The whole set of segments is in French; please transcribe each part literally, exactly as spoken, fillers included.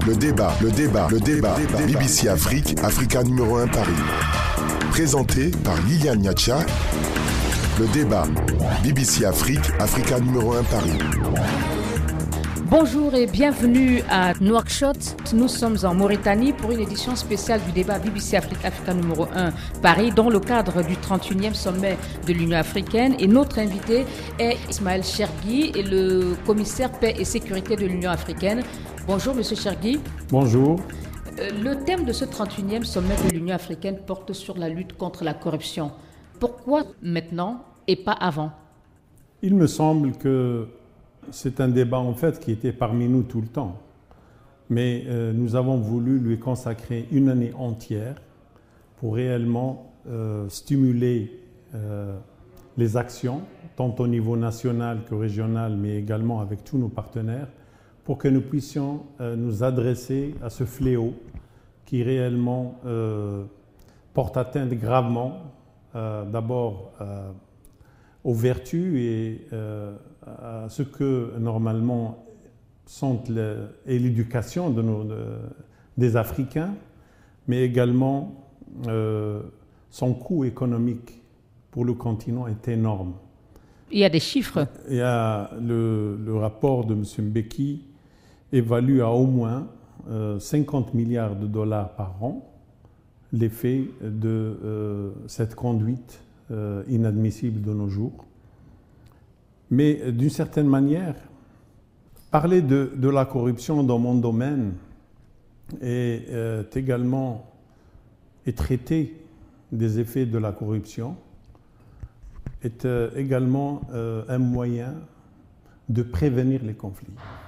le débat, le débat, le débat. B B C Afrique, Africa numéro un Paris. Présenté par Liliane Niacha. Le débat, B B C Afrique, Africa numéro un Paris. Bonjour et bienvenue à Nouakchott. Nous sommes en Mauritanie pour une édition spéciale du débat B B C Afrique, Africa numéro un Paris dans le cadre du trente-et-unième sommet de l'Union africaine. Et notre invité est Ismaël Chergui, le commissaire paix et sécurité de l'Union africaine. Bonjour Monsieur Chergui. Bonjour. Le thème de ce trente-et-unième sommet de l'Union africaine porte sur la lutte contre la corruption. Pourquoi maintenant et pas avant? Il me semble que c'est un débat en fait qui était parmi nous tout le temps. Mais euh, nous avons voulu lui consacrer une année entière pour réellement euh, stimuler euh, les actions, tant au niveau national que régional, mais également avec tous nos partenaires, pour que nous puissions euh, nous adresser à ce fléau qui réellement euh, porte atteinte gravement, euh, d'abord euh, aux vertus et euh, à ce que normalement sont le, et l'éducation de nos, de, des Africains, mais également euh, son coût économique pour le continent est énorme. Il y a des chiffres. Il y a le, le rapport de M. Mbeki évalue à au moins euh, cinquante milliards de dollars par an l'effet de euh, cette conduite euh, inadmissible de nos jours. Mais d'une certaine manière, parler de, de la corruption dans mon domaine est euh, également et traiter des effets de la corruption est euh, également euh, un moyen de prévenir les conflits.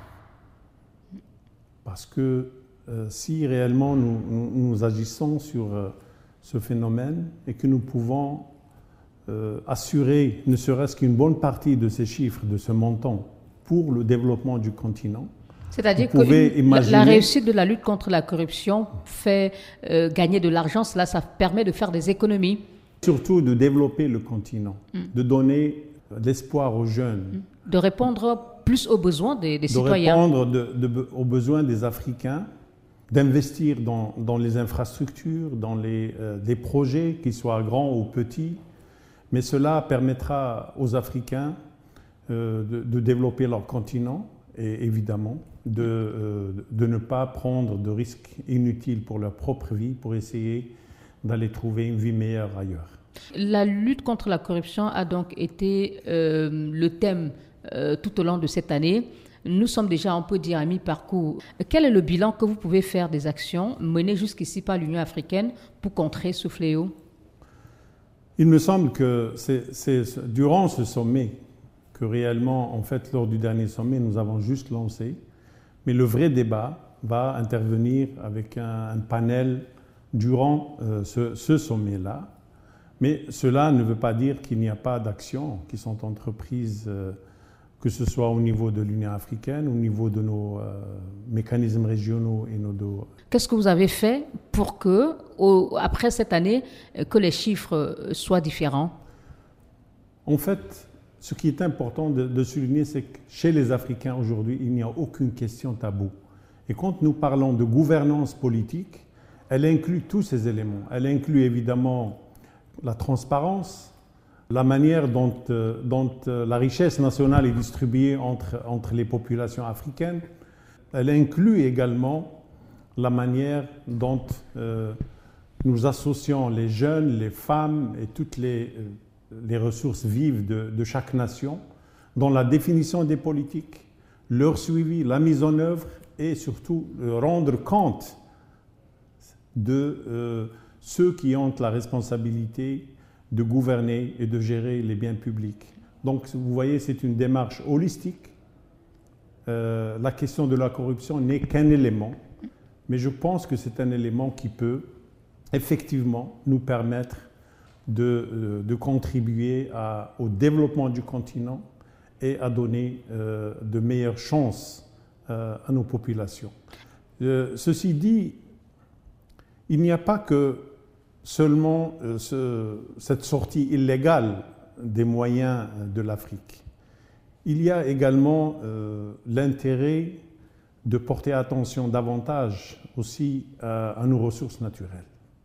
Parce que euh, si réellement nous, nous, nous agissons sur euh, ce phénomène et que nous pouvons euh, assurer ne serait-ce qu'une bonne partie de ces chiffres, de ce montant, pour le développement du continent, c'est-à-dire que une, imaginer... la réussite de la lutte contre la corruption fait euh, gagner de l'argent, cela ça permet de faire des économies. Surtout de développer le continent, mm. de donner de l'espoir aux jeunes. Mm. De répondre plus aux besoins des, des de citoyens. De répondre de, de, aux besoins des Africains, d'investir dans, dans les infrastructures, dans les, euh, des projets, qu'ils soient grands ou petits. Mais cela permettra aux Africains euh, de, de développer leur continent et évidemment de, euh, de ne pas prendre de risques inutiles pour leur propre vie pour essayer d'aller trouver une vie meilleure ailleurs. La lutte contre la corruption a donc été euh, le thème euh, tout au long de cette année. Nous sommes déjà, on peut dire, à mi-parcours. Quel est le bilan que vous pouvez faire des actions menées jusqu'ici par l'Union africaine pour contrer ce fléau? Il me semble que c'est, c'est durant ce sommet que réellement, en fait, lors du dernier sommet, nous avons juste lancé. Mais le vrai débat va intervenir avec un, un panel durant euh, ce, ce sommet-là. Mais cela ne veut pas dire qu'il n'y a pas d'actions qui sont entreprises, euh, que ce soit au niveau de l'Union africaine, au niveau de nos euh, mécanismes régionaux et nos... Do... Qu'est-ce que vous avez fait pour que, au, après cette année, que les chiffres soient différents? En fait, ce qui est important de, de souligner, c'est que chez les Africains aujourd'hui, il n'y a aucune question taboue. Et quand nous parlons de gouvernance politique, elle inclut tous ces éléments. Elle inclut évidemment la transparence, la manière dont, euh, dont euh, la richesse nationale est distribuée entre, entre les populations africaines. Elle inclut également la manière dont euh, nous associons les jeunes, les femmes et toutes les, euh, les ressources vives de, de chaque nation dans la définition des politiques, leur suivi, la mise en œuvre et surtout euh, rendre compte de euh, ceux qui ont la responsabilité de gouverner et de gérer les biens publics. Donc, vous voyez, c'est une démarche holistique. Euh, la question de la corruption n'est qu'un élément, mais je pense que c'est un élément qui peut effectivement nous permettre de, euh, de contribuer à, au développement du continent et à donner euh, de meilleures chances euh, à nos populations. Euh, ceci dit, il n'y a pas que seulement euh, ce, cette sortie illégale des moyens de l'Afrique. Il y a également euh, l'intérêt de porter attention davantage aussi à, à nos ressources naturelles.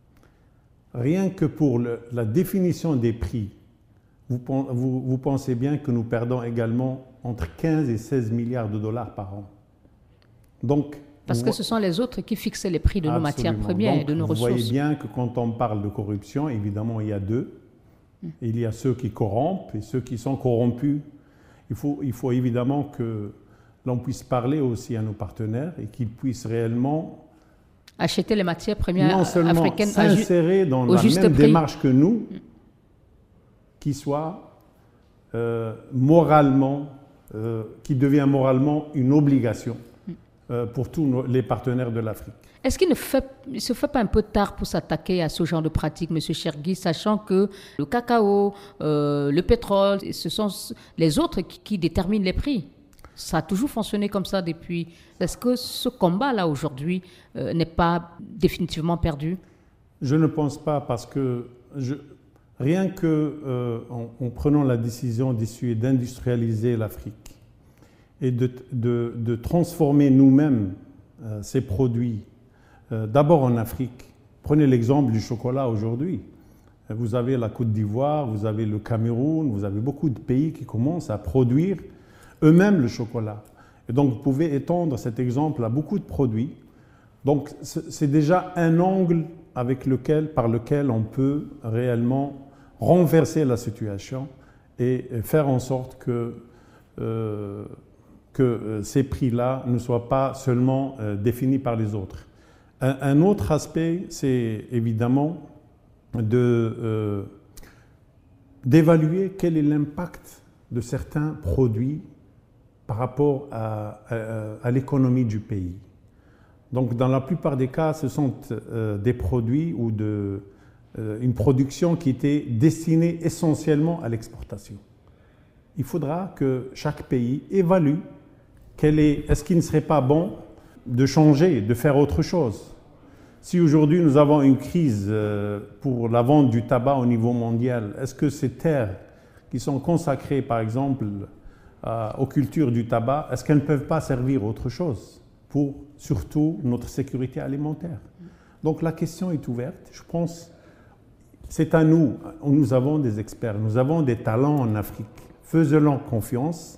Rien que pour le, la définition des prix, vous, vous, vous pensez bien que nous perdons également entre quinze et seize milliards de dollars par an. Donc, Parce que ce sont les autres qui fixent les prix de nos matières premières Donc, et de nos vous ressources. Vous voyez bien que quand on parle de corruption, évidemment, il y a deux. Il y a ceux qui corrompent et ceux qui sont corrompus. Il faut, il faut évidemment que l'on puisse parler aussi à nos partenaires et qu'ils puissent réellement acheter les matières premières non seulement africaines s'insérer dans la même prix. démarche que nous, qui soit euh, moralement, euh, qui devient moralement une obligation euh, pour tous nos, les partenaires de l'Afrique. Est-ce qu'il ne fait, il se fait pas un peu tard pour s'attaquer à ce genre de pratiques, M. Chergui, sachant que le cacao, euh, le pétrole, ce sont les autres qui, qui déterminent les prix? Ça a toujours fonctionné comme ça depuis. Est-ce que ce combat-là, aujourd'hui, euh, n'est pas définitivement perdu? Je ne pense pas, parce que je, rien que euh, en, en prenant la décision d'essayer d'industrialiser l'Afrique et de, de, de transformer nous-mêmes euh, ces produits, euh, d'abord en Afrique. Prenez l'exemple du chocolat aujourd'hui. Vous avez la Côte d'Ivoire, vous avez le Cameroun, vous avez beaucoup de pays qui commencent à produire eux-mêmes le chocolat. Et donc, vous pouvez étendre cet exemple à beaucoup de produits. Donc, c'est déjà un angle avec lequel, par lequel on peut réellement renverser la situation et faire en sorte que, euh, que ces prix-là ne soient pas seulement euh, définis par les autres. Un, un autre aspect, c'est évidemment de, euh, d'évaluer quel est l'impact de certains produits par rapport à, à, à l'économie du pays. Donc, dans la plupart des cas, ce sont euh, des produits ou de, euh, une production qui était destinée essentiellement à l'exportation. Il faudra que chaque pays évalue quel est, est-ce qu'il ne serait pas bon de changer, de faire autre chose. Si aujourd'hui nous avons une crise euh, pour la vente du tabac au niveau mondial, est-ce que ces terres qui sont consacrées, par exemple, aux cultures du tabac, est-ce qu'elles ne peuvent pas servir autre chose pour surtout notre sécurité alimentaire? Donc la question est ouverte. Je pense c'est à nous. Nous avons des experts, nous avons des talents en Afrique. Faisons-leur confiance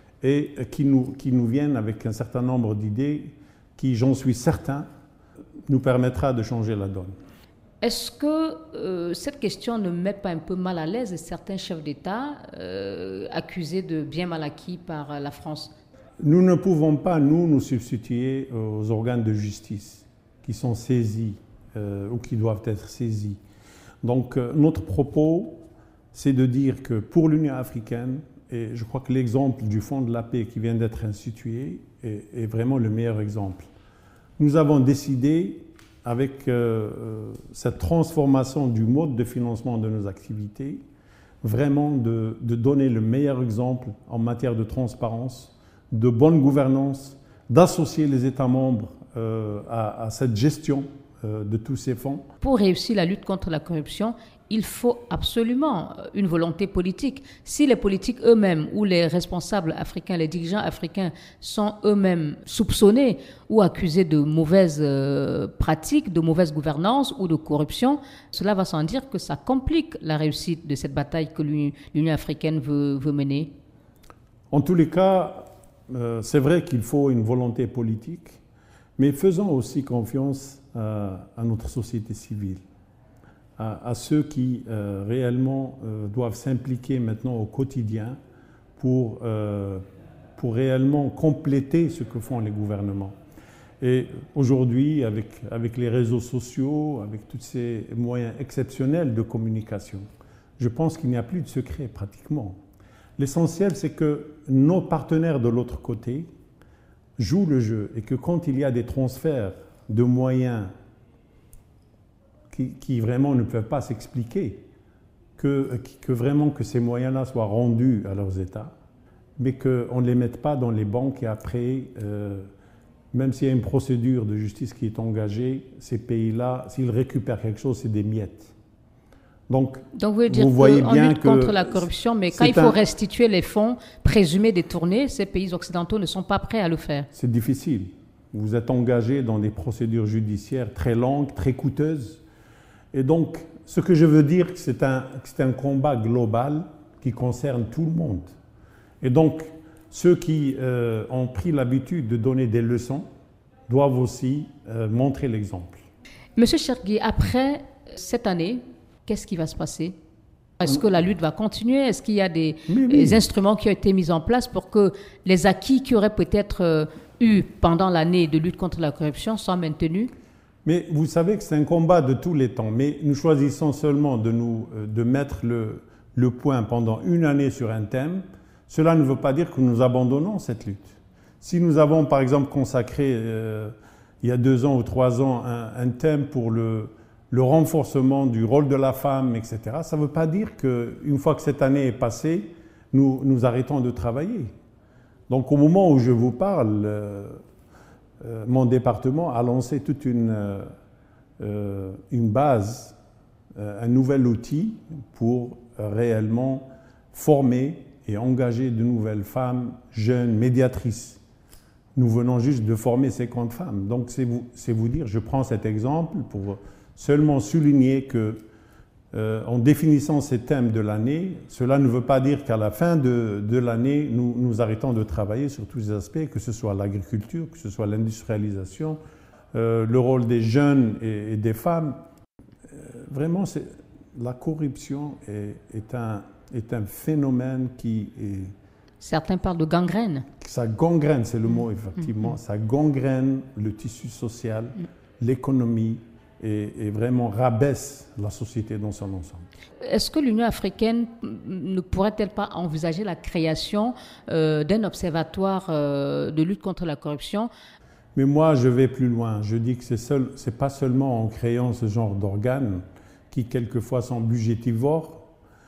et qui nous, qui nous viennent avec un certain nombre d'idées qui, j'en suis certain, nous permettra de changer la donne. Est-ce que euh, cette question ne met pas un peu mal à l'aise certains chefs d'État euh, accusés de bien mal acquis par la France? Nous ne pouvons pas, nous, nous substituer aux organes de justice qui sont saisis euh, ou qui doivent être saisis. Donc, euh, notre propos, c'est de dire que pour l'Union africaine, et je crois que l'exemple du Fonds de la paix qui vient d'être institué est, est vraiment le meilleur exemple. Nous avons décidé, avec euh, cette transformation du mode de financement de nos activités, vraiment de, de donner le meilleur exemple en matière de transparence, de bonne gouvernance, d'associer les États membres euh, à, à cette gestion euh, de tous ces fonds. Pour réussir la lutte contre la corruption, il faut absolument une volonté politique. Si les politiques eux-mêmes ou les responsables africains, les dirigeants africains sont eux-mêmes soupçonnés ou accusés de mauvaises euh, pratiques, de mauvaise gouvernance ou de corruption, cela va sans dire que ça complique la réussite de cette bataille que l'Union africaine veut, veut mener. En tous les cas, euh, c'est vrai qu'il faut une volonté politique, mais faisons aussi confiance euh, à notre société civile. À, à ceux qui euh, réellement euh, doivent s'impliquer maintenant au quotidien pour, euh, pour réellement compléter ce que font les gouvernements. Et aujourd'hui, avec, avec les réseaux sociaux, avec tous ces moyens exceptionnels de communication, je pense qu'il n'y a plus de secret pratiquement. L'essentiel, c'est que nos partenaires de l'autre côté jouent le jeu et que quand il y a des transferts de moyens Qui, qui vraiment ne peuvent pas s'expliquer, que, que vraiment que ces moyens-là soient rendus à leurs États, mais qu'on ne les mette pas dans les banques et après, euh, même s'il y a une procédure de justice qui est engagée, ces pays-là, s'ils récupèrent quelque chose, c'est des miettes. Donc, Donc vous voulez dire qu'on lutte contre la corruption, mais quand il faut un... restituer les fonds présumés détournés, ces pays occidentaux ne sont pas prêts à le faire. C'est difficile. Vous êtes engagé dans des procédures judiciaires très longues, très coûteuses. Et donc, ce que je veux dire, c'est un, c'est un combat global qui concerne tout le monde. Et donc, ceux qui euh, ont pris l'habitude de donner des leçons doivent aussi euh, montrer l'exemple. Monsieur Chergui, après cette année, qu'est-ce qui va se passer? Est-ce que la lutte va continuer? Est-ce qu'il y a des, oui, oui. des instruments qui ont été mis en place pour que les acquis qui auraient peut-être euh, eu pendant l'année de lutte contre la corruption soient maintenus? Mais vous savez que c'est un combat de tous les temps. Mais nous choisissons seulement de, nous, de mettre le, le point pendant une année sur un thème. Cela ne veut pas dire que nous abandonnons cette lutte. Si nous avons par exemple consacré euh, il y a deux ans ou trois ans un, un thème pour le, le renforcement du rôle de la femme, et cetera, ça ne veut pas dire qu'une fois que cette année est passée, nous, nous arrêtons de travailler. Donc au moment où je vous parle, euh, euh, mon département a lancé toute une, euh, une base, euh, un nouvel outil pour euh, réellement former et engager de nouvelles femmes jeunes, médiatrices. Nous venons juste de former cinquante femmes. Donc c'est vous, c'est vous dire, je prends cet exemple pour seulement souligner que euh, en définissant ces thèmes de l'année, cela ne veut pas dire qu'à la fin de, de l'année, nous, nous arrêtons de travailler sur tous les aspects, que ce soit l'agriculture, que ce soit l'industrialisation, euh, le rôle des jeunes et, et des femmes. Euh, vraiment, c'est, la corruption est, est, un, est un phénomène qui est... Certains parlent de gangrène. Ça gangrène, c'est le mot, effectivement. Mmh. Ça gangrène le tissu social, mmh. l'économie, et, et vraiment rabaisse la société dans son ensemble. Est-ce que l'Union africaine ne pourrait-elle pas envisager la création euh, d'un observatoire euh, de lutte contre la corruption? Mais moi, je vais plus loin. Je dis que c'est seul, c'est pas seulement en créant ce genre d'organes qui, quelquefois, sont budgétivores,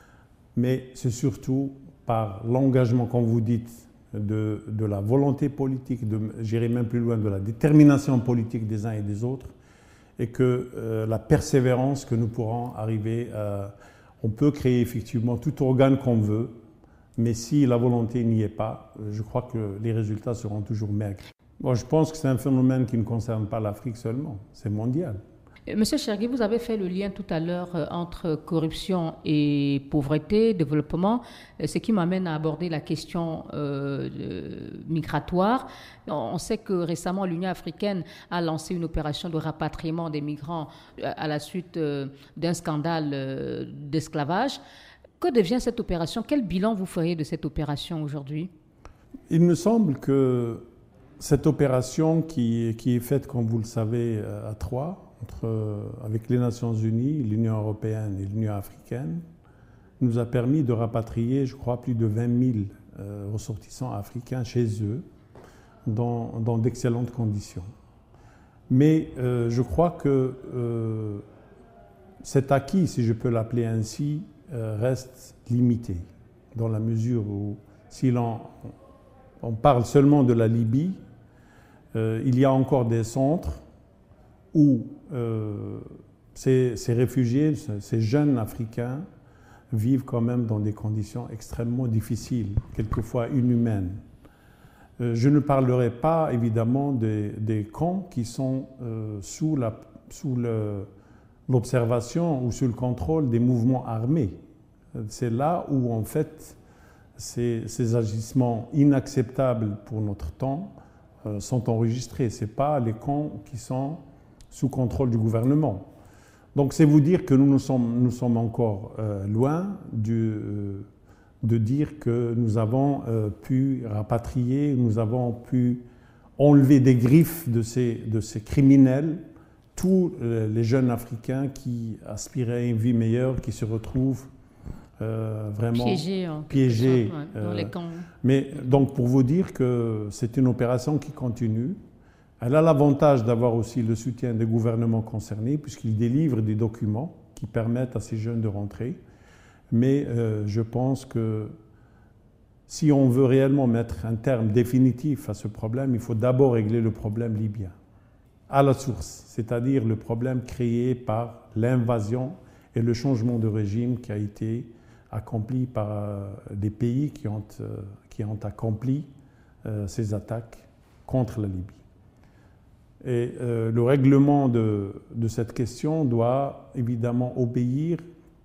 mais c'est surtout par l'engagement, comme vous dites, de, de la volonté politique, de, j'irai même plus loin, de la détermination politique des uns et des autres, et que euh, la persévérance que nous pourrons arriver à... On peut créer effectivement tout organe qu'on veut, mais si la volonté n'y est pas, je crois que les résultats seront toujours maigres. Bon, je pense que c'est un phénomène qui ne concerne pas l'Afrique seulement, c'est mondial. Monsieur Chergui, vous avez fait le lien tout à l'heure entre corruption et pauvreté, développement, ce qui m'amène à aborder la question euh, migratoire. On sait que récemment, l'Union africaine a lancé une opération de rapatriement des migrants à la suite d'un scandale d'esclavage. Que devient cette opération? Quel bilan vous feriez de cette opération aujourd'hui? Il me semble que cette opération qui, qui est faite, comme vous le savez, à Troyes, Entre, avec les Nations Unies, l'Union européenne et l'Union africaine, nous a permis de rapatrier, je crois, plus de vingt mille euh, ressortissants africains chez eux, dans, dans d'excellentes conditions. Mais euh, je crois que euh, cet acquis, si je peux l'appeler ainsi, euh, reste limité, dans la mesure où, si l'on on parle seulement de la Libye, euh, il y a encore des centres où euh, ces, ces réfugiés, ces jeunes Africains, vivent quand même dans des conditions extrêmement difficiles, quelquefois inhumaines. Euh, je ne parlerai pas, évidemment, des, des camps qui sont euh, sous, la, sous le, l'observation ou sous le contrôle des mouvements armés. C'est là où, en fait, ces, ces agissements inacceptables pour notre temps euh, sont enregistrés. Ce n'est pas les camps qui sont sous contrôle du gouvernement. Donc c'est vous dire que nous, nous, sommes, nous sommes encore euh, loin du, euh, de dire que nous avons euh, pu rapatrier, nous avons pu enlever des griffes de ces, de ces criminels, tous euh, les jeunes Africains qui aspiraient à une vie meilleure, qui se retrouvent euh, vraiment piégés, piégés sorte, ouais, dans euh, les camps. Mais donc pour vous dire que c'est une opération qui continue. Elle a l'avantage d'avoir aussi le soutien des gouvernements concernés, puisqu'ils délivrent des documents qui permettent à ces jeunes de rentrer. Mais euh, je pense que si on veut réellement mettre un terme définitif à ce problème, il faut d'abord régler le problème libyen, à la source, c'est-à-dire le problème créé par l'invasion et le changement de régime qui a été accompli par euh, des pays qui ont, euh, qui ont accompli euh, ces attaques contre la Libye. Et euh, le règlement de, de cette question doit évidemment obéir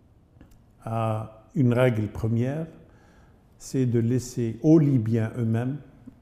à une règle première, c'est de laisser aux Libyens eux-mêmes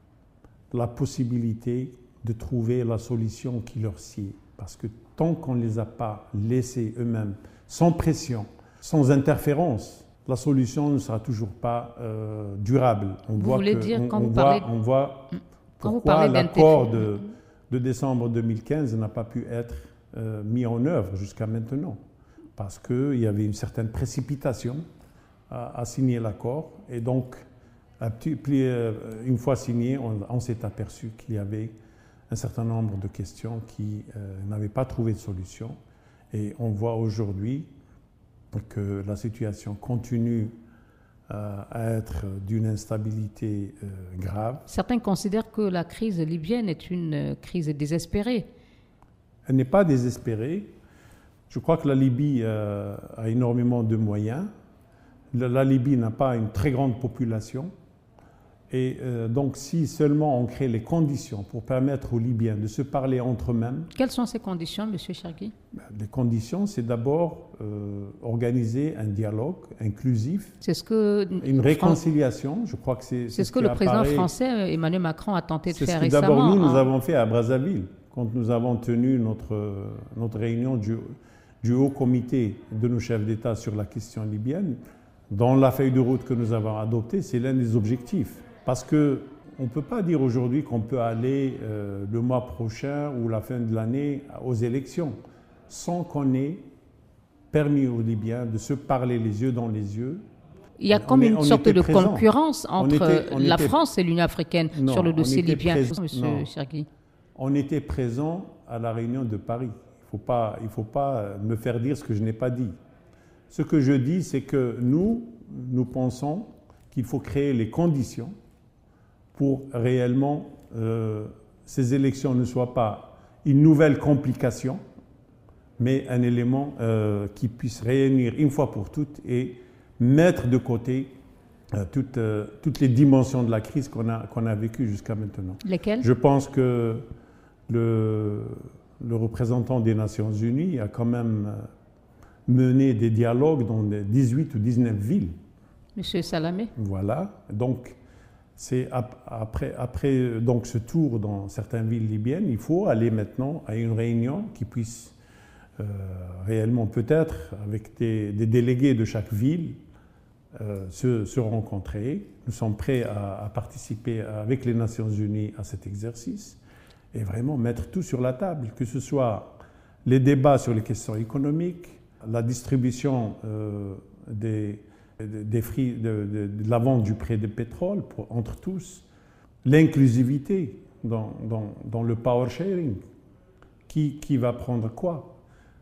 la possibilité de trouver la solution qui leur sied. Parce que tant qu'on ne les a pas laissés eux-mêmes, sans pression, sans interférence, la solution ne sera toujours pas euh, durable. On vous voit voulez que, dire, on, quand on vous voit, parlez... on voit Quand vous pourquoi parlez l'accord de, de décembre deux mille quinze n'a pas pu être euh, mis en œuvre jusqu'à maintenant. Parce qu'il y avait une certaine précipitation à, à signer l'accord. Et donc, à petit, une fois signé, on, on s'est aperçu qu'il y avait un certain nombre de questions qui euh, n'avaient pas trouvé de solution. Et on voit aujourd'hui que la situation continue euh, à être d'une instabilité euh, grave. Certains considèrent que la crise libyenne est une crise désespérée. Elle n'est pas désespérée. Je crois que la Libye euh, a énormément de moyens. La, la Libye n'a pas une très grande population. Et euh, donc, si seulement on crée les conditions pour permettre aux Libyens de se parler entre eux-mêmes... Quelles sont ces conditions, M. Cherki? Les conditions, c'est d'abord euh, organiser un dialogue inclusif, c'est ce que une réconciliation. Je crois que c'est... C'est, c'est ce, ce que le président apparaît, français, Emmanuel Macron, a tenté de faire récemment. C'est ce que d'abord nous, nous avons fait à Brazzaville, quand nous avons tenu notre, notre réunion du, du haut comité de nos chefs d'État sur la question libyenne. Dans la feuille de route que nous avons adoptée, c'est l'un des objectifs. Parce qu'on ne peut pas dire aujourd'hui qu'on peut aller euh, le mois prochain ou la fin de l'année aux élections sans qu'on ait permis aux Libyens de se parler les yeux dans les yeux. Il y a comme est, une sorte de présent. concurrence entre était, la était, France et l'Union africaine non, sur le dossier libyen, présent, M. Cherki. On était présent à la réunion de Paris. Il ne faut pas, il faut pas me faire dire ce que je n'ai pas dit. Ce que je dis, c'est que nous, nous pensons qu'il faut créer les conditions pour réellement euh, ces élections ne soient pas une nouvelle complication, mais un élément euh, qui puisse réunir une fois pour toutes et mettre de côté euh, toutes, euh, toutes les dimensions de la crise qu'on a, qu'on a vécue jusqu'à maintenant. Lesquelles? Je pense que le, le représentant des Nations Unies a quand même mené des dialogues dans dix-huit ou dix-neuf villes. Monsieur Salamé. Voilà, donc... C'est après, après donc ce tour dans certaines villes libyennes, il faut aller maintenant à une réunion qui puisse euh, réellement peut-être avec des, des délégués de chaque ville euh, se, se rencontrer. Nous sommes prêts à, à participer avec les Nations Unies à cet exercice et vraiment mettre tout sur la table, que ce soit les débats sur les questions économiques, la distribution euh, des des fruits de, de, de la vente du prix du pétrole pour, entre tous, l'inclusivité dans, dans, dans le power sharing, qui, qui va prendre quoi.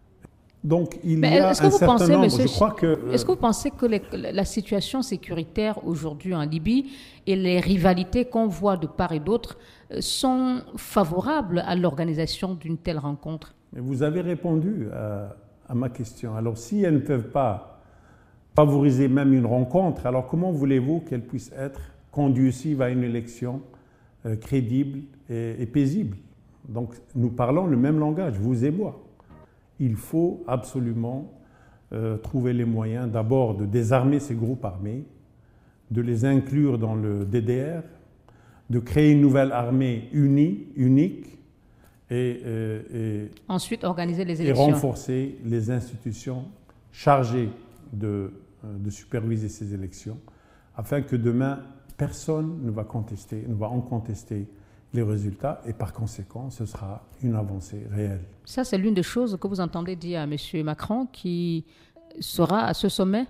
Donc il Mais y a un certain pensez, nombre, monsieur, je crois que... Est-ce que vous pensez que les, la situation sécuritaire aujourd'hui en Libye et les rivalités qu'on voit de part et d'autre sont favorables à l'organisation d'une telle rencontre? Vous avez répondu à, à ma question. Alors si elles ne peuvent pas favoriser même une rencontre, alors comment voulez-vous qu'elle puisse être conducive à une élection euh, crédible et, et paisible? Donc nous parlons le même langage, vous et moi. Il faut absolument euh, trouver les moyens d'abord de désarmer ces groupes armés, de les inclure dans le D D R, de créer une nouvelle armée unie, unique, et, et, et, ensuite organiser les élections. Et renforcer les institutions chargées de de superviser ces élections, afin que demain, personne ne va contester, ne va en contester les résultats, et par conséquent, ce sera une avancée réelle. Ça, c'est l'une des choses que vous entendez dire à M. Macron, qui sera à ce sommet?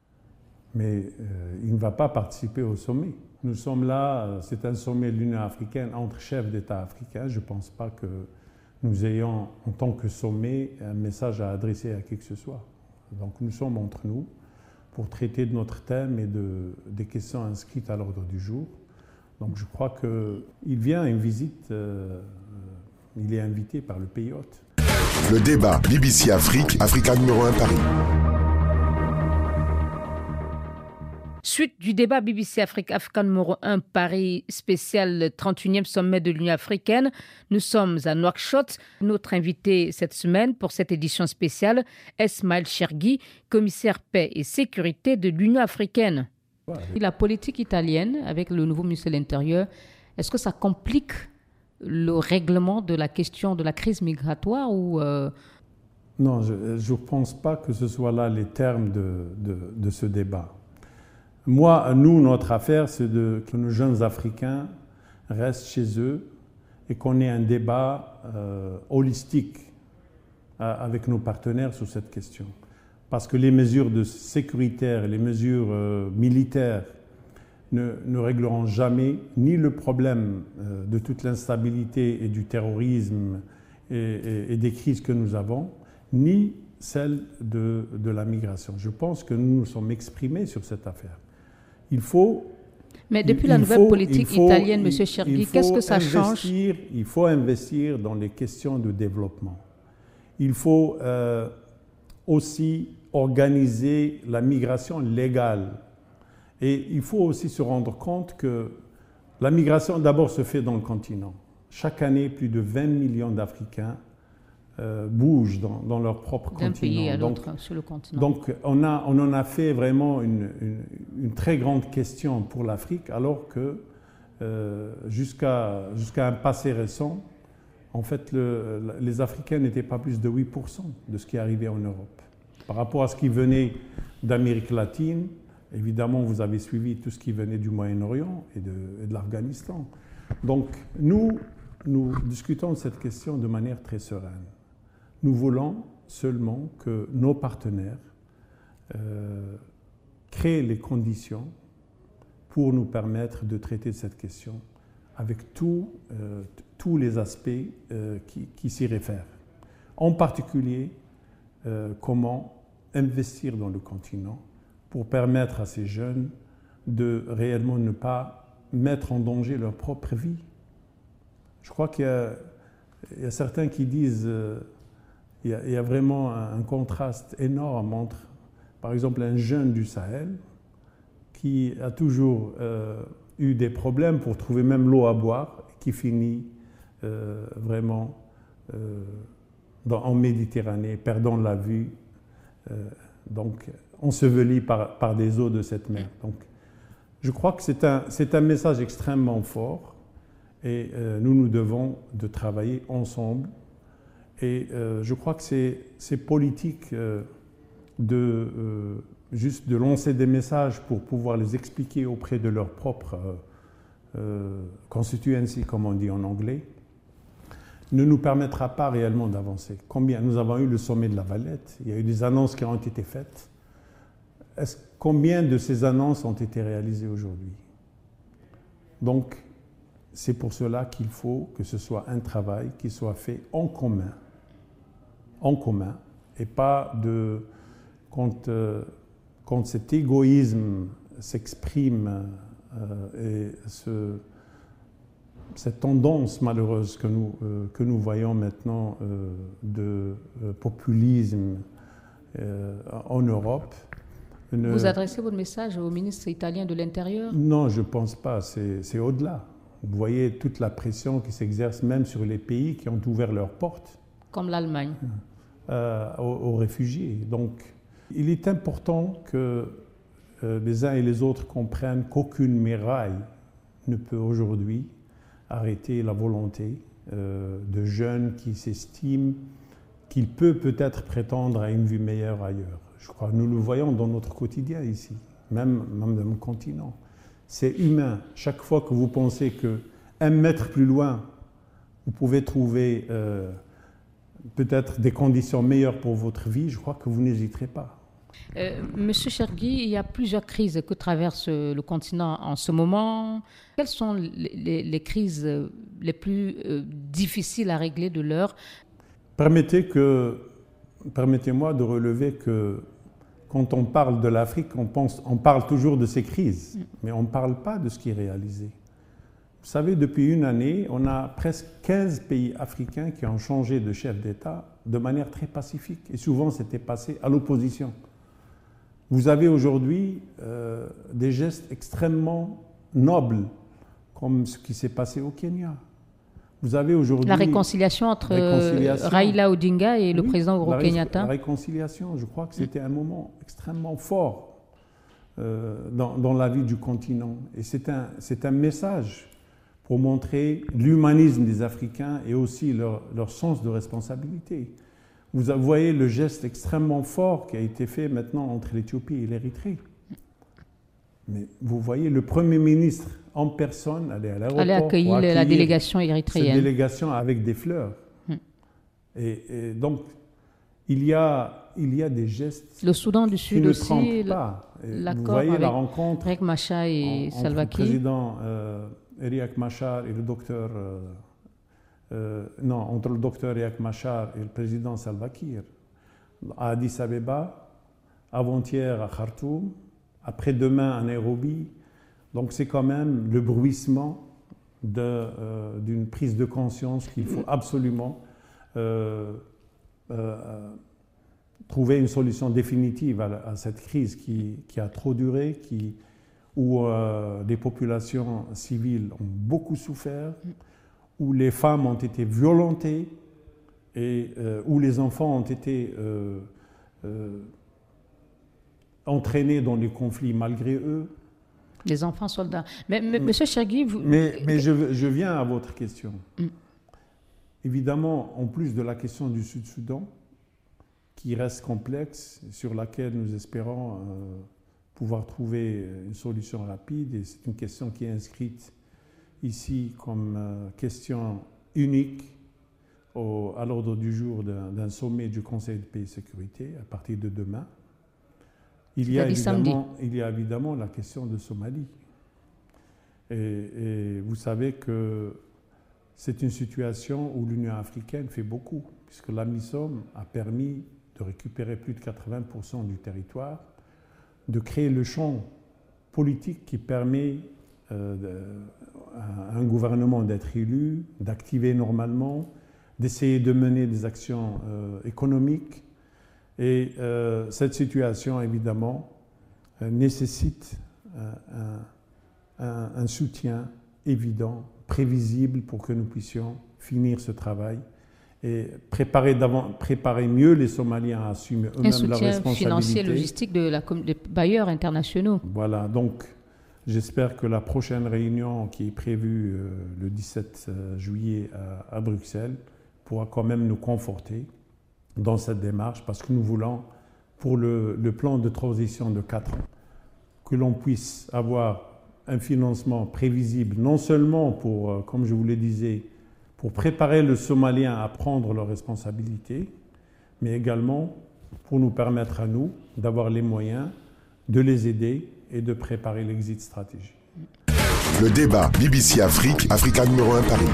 Mais euh, il ne va pas participer au sommet. Nous sommes là, c'est un sommet de l'Union africaine entre chefs d'État africains. Je ne pense pas que nous ayons, en tant que sommet, un message à adresser à qui que ce soit. Donc nous sommes entre nous pour traiter de notre thème et de, des questions inscrites à l'ordre du jour. Donc je crois qu'il vient à une visite, euh, il est invité par le pays hôte. Le débat B B C Afrique, Africa numéro un Paris. Suite du débat B B C Afrique, Africa numéro un, Paris spécial trente-et-unième sommet de l'Union africaine. Nous sommes à Nouakchott. Notre invité cette semaine pour cette édition spéciale, Esmaël Chergui, commissaire paix et sécurité de l'Union africaine. Ouais. La politique italienne, avec le nouveau ministre de l'Intérieur, est-ce que ça complique le règlement de la question de la crise migratoire ou euh... Non, je ne pense pas que ce soit là les termes de, de, de ce débat. Moi, nous, notre affaire, c'est de, que nos jeunes Africains restent chez eux et qu'on ait un débat euh, holistique euh, avec nos partenaires sur cette question. Parce que les mesures de sécuritaires, les mesures euh, militaires ne, ne régleront jamais ni le problème euh, de toute l'instabilité et du terrorisme et, et, et des crises que nous avons, ni celle de, de la migration. Je pense que nous nous sommes exprimés sur cette affaire. Il faut... Mais depuis la nouvelle faut, politique faut, italienne, M. Chergui, qu'est-ce que ça change? Il faut investir dans les questions de développement. Il faut euh, aussi organiser la migration légale. Et il faut aussi se rendre compte que la migration d'abord se fait dans le continent. Chaque année, plus de vingt millions d'Africains Euh, bougent dans, dans leur propre D'un continent. pays à donc, l'autre sur le continent. Donc on, a, on en a fait vraiment une, une, une très grande question pour l'Afrique, alors que euh, jusqu'à jusqu'à un passé récent, en fait, le, les Africains n'étaient pas plus de huit pour cent de ce qui arrivait en Europe. Par rapport à ce qui venait d'Amérique latine, évidemment, vous avez suivi tout ce qui venait du Moyen-Orient et de, et de l'Afghanistan. Donc nous, nous discutons de cette question de manière très sereine. Nous voulons seulement que nos partenaires euh, créent les conditions pour nous permettre de traiter cette question avec tout, euh, tous les aspects euh, qui, qui s'y réfèrent. En particulier, euh, comment investir dans le continent pour permettre à ces jeunes de réellement ne pas mettre en danger leur propre vie. Je crois qu'il y a, il y a certains qui disent euh, il y a, il y a vraiment un, un contraste énorme entre, par exemple, un jeune du Sahel qui a toujours euh, eu des problèmes pour trouver même l'eau à boire, qui finit euh, vraiment euh, dans, en Méditerranée, perdant la vue, euh, donc enseveli par, par des eaux de cette mer. Donc, je crois que c'est un, c'est un message extrêmement fort et euh, nous nous devons de travailler ensemble. Et euh, je crois que c'est, c'est politique euh, de, euh, juste de lancer des messages pour pouvoir les expliquer auprès de leur propre euh, euh, constituency, comme on dit en anglais, ne nous permettra pas réellement d'avancer. Combien nous avons eu le sommet de la Valette, il y a eu des annonces qui ont été faites. Est-ce, combien de ces annonces ont été réalisées aujourd'hui? Donc, c'est pour cela qu'il faut que ce soit un travail qui soit fait en commun, en commun, et pas de, quand, euh, quand cet égoïsme s'exprime euh, et ce, cette tendance malheureuse que nous, euh, que nous voyons maintenant euh, de euh, populisme euh, en Europe. Une... Vous adressez votre message au ministre italien de l'Intérieur? Non, je ne pense pas, c'est, c'est au-delà. Vous voyez toute la pression qui s'exerce même sur les pays qui ont ouvert leurs portes. Comme l'Allemagne. Euh, aux, aux réfugiés. Donc, il est important que euh, les uns et les autres comprennent qu'aucune muraille ne peut aujourd'hui arrêter la volonté euh, de jeunes qui s'estiment qu'ils peuvent peut-être prétendre à une vie meilleure ailleurs. Je crois que nous le voyons dans notre quotidien ici, même, même dans le continent. C'est humain. Chaque fois que vous pensez qu'un mètre plus loin, vous pouvez trouver euh, peut-être des conditions meilleures pour votre vie, je crois que vous n'hésiterez pas. Euh, Monsieur Chergui, il y a plusieurs crises que traverse le continent en ce moment. Quelles sont les, les, les crises les plus euh, difficiles à régler de l'heure? Permettez que, permettez-moi de relever que quand on parle de l'Afrique, on, pense, on parle toujours de ses crises, mais on ne parle pas de ce qui est réalisé. Vous savez, depuis une année, on a presque quinze pays africains qui ont changé de chef d'État de manière très pacifique. Et souvent, c'était passé à l'opposition. Vous avez aujourd'hui euh, des gestes extrêmement nobles, comme ce qui s'est passé au Kenya. Vous avez aujourd'hui... La réconciliation entre réconciliation. Raila Odinga et le oui, président Uhuru Kenyatta. La réconciliation, je crois que c'était un moment extrêmement fort euh, dans, dans la vie du continent. Et c'est un, c'est un message pour montrer l'humanisme des Africains et aussi leur, leur sens de responsabilité. Vous voyez le geste extrêmement fort qui a été fait maintenant entre l'Éthiopie et l'Érythrée. Mais vous voyez le Premier ministre en personne aller à l'aéroport aller accueillir, accueillir la délégation érythréenne. Cette délégation avec des fleurs. Hmm. Et, et donc, il y, a, il y a des gestes le Soudan du Sud qui aussi, ne trompent pas. Vous voyez avec la rencontre Riek Machar et en, Salva Kiir. Entre le président euh, Riek Machar et le docteur... Euh, euh, non, entre le docteur Riek Machar et le président Salva Kiir. À Addis Abeba, avant-hier à Khartoum, après-demain à Nairobi. Donc c'est quand même le bruissement de, euh, d'une prise de conscience qu'il faut absolument euh, euh, trouver une solution définitive à, à cette crise qui, qui a trop duré, qui, où euh, les populations civiles ont beaucoup souffert, où les femmes ont été violentées et euh, où les enfants ont été euh, euh, entraînés dans les conflits malgré eux. Les enfants soldats. Mais, mais M. Chagui, vous... Mais, mais je, je viens à votre question. Mm. Évidemment, en plus de la question du Sud-Soudan, qui reste complexe, sur laquelle nous espérons euh, pouvoir trouver une solution rapide, et c'est une question qui est inscrite ici comme euh, question unique au, à l'ordre du jour d'un, d'un sommet du Conseil de paix et sécurité à partir de demain. Il y, a évidemment, il y a évidemment la question de Somalie. Et, et vous savez que c'est une situation où l'Union africaine fait beaucoup, puisque l'AMISOM a permis de récupérer plus de quatre-vingts pour cent du territoire, de créer le champ politique qui permet euh, de, à un gouvernement d'être élu, d'activer normalement, d'essayer de mener des actions euh, économiques. Et euh, cette situation, évidemment, euh, nécessite euh, un, un, un soutien évident, prévisible, pour que nous puissions finir ce travail et préparer, préparer mieux les Somaliens à assumer eux-mêmes leurs responsabilités. Un soutien financier, logistique de la, des bailleurs internationaux. Voilà, donc j'espère que la prochaine réunion qui est prévue euh, le dix-sept juillet à, à Bruxelles pourra quand même nous conforter dans cette démarche, parce que nous voulons, pour le, le plan de transition de quatre ans, que l'on puisse avoir un financement prévisible, non seulement pour, comme je vous le disais, pour préparer le Somalien à prendre leurs responsabilités, mais également pour nous permettre à nous d'avoir les moyens de les aider et de préparer l'exit stratégique. Le débat B B C Afrique, Africa numéro un Paris.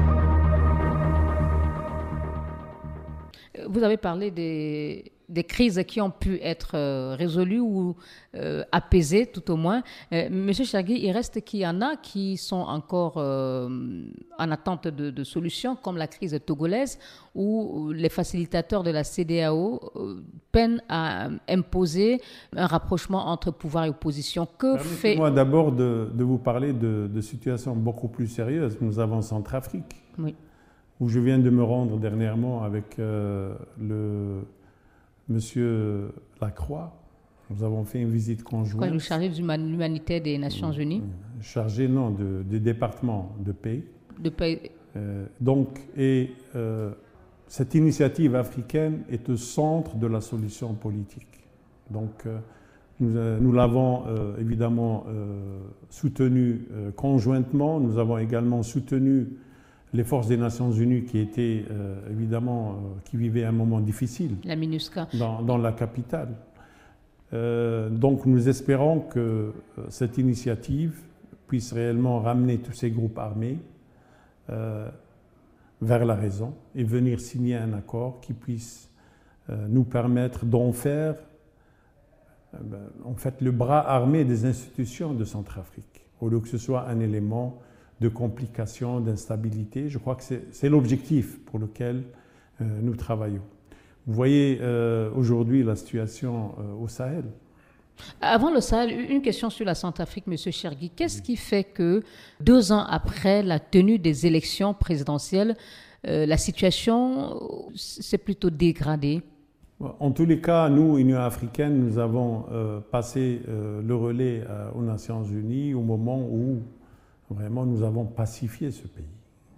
Vous avez parlé des, des crises qui ont pu être euh, résolues ou euh, apaisées, tout au moins. Euh, Monsieur Chagui, il reste qu'il y en a qui sont encore euh, en attente de, de solutions, comme la crise togolaise, où les facilitateurs de la C E D E A O euh, peinent à imposer un rapprochement entre pouvoir et opposition. Que fait... Permettez-moi d'abord de, de vous parler de, de situations beaucoup plus sérieuses. Nous avons Centrafrique. Oui. Où je viens de me rendre dernièrement avec euh, le monsieur Lacroix. Nous avons fait une visite conjointe. Quoi, le chargé de l'humanité des Nations Unies? Chargé, non, de, des départements de paix. De paix. Euh, donc, et euh, cette initiative africaine est au centre de la solution politique. Donc, euh, nous, euh, nous l'avons euh, évidemment euh, soutenu euh, conjointement. Nous avons également soutenu les forces des Nations Unies qui étaient euh, évidemment, euh, qui vivaient un moment difficile. La MINUSCA. Dans, dans la capitale. Euh, donc nous espérons que euh, cette initiative puisse réellement ramener tous ces groupes armés euh, vers la raison et venir signer un accord qui puisse euh, nous permettre d'en faire euh, ben, en fait le bras armé des institutions de Centrafrique, au lieu que ce soit un élément de complications, d'instabilité. Je crois que c'est, c'est l'objectif pour lequel euh, nous travaillons. Vous voyez euh, aujourd'hui la situation euh, au Sahel. Avant le Sahel, une question sur la Centrafrique, M. Chergui. Qu'est-ce qui fait que deux ans après la tenue des élections présidentielles, euh, la situation s'est plutôt dégradée? En tous les cas, nous, Union africaine, nous avons euh, passé euh, le relais euh, aux Nations Unies au moment où vraiment nous avons pacifié ce pays.